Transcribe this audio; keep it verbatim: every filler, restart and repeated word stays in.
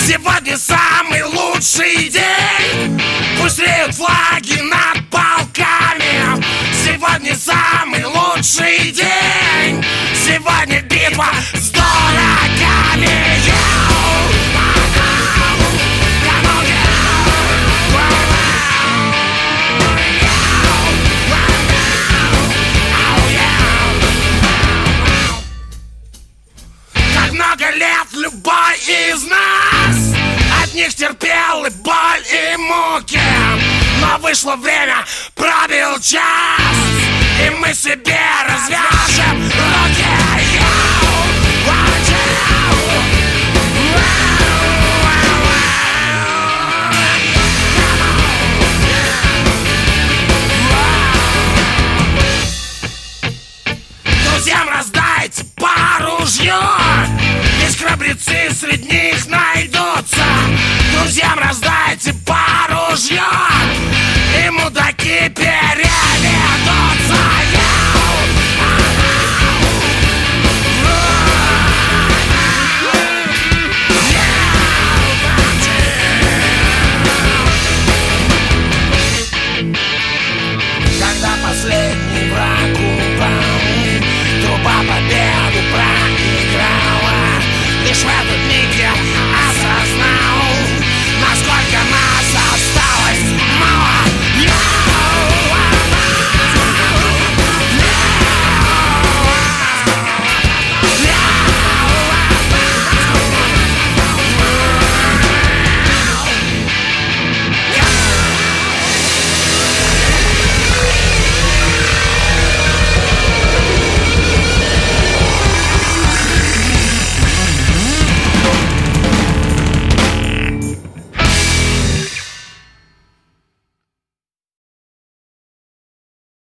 Сегодня самый лучший день. Пусть реют флаги над полками. Сегодня самый лучший день. Сегодня битва с дураками. Как много лет любой из нас от них терпел и боль, и муки. Но вышло время, пробил час, и мы себе развяжем руки.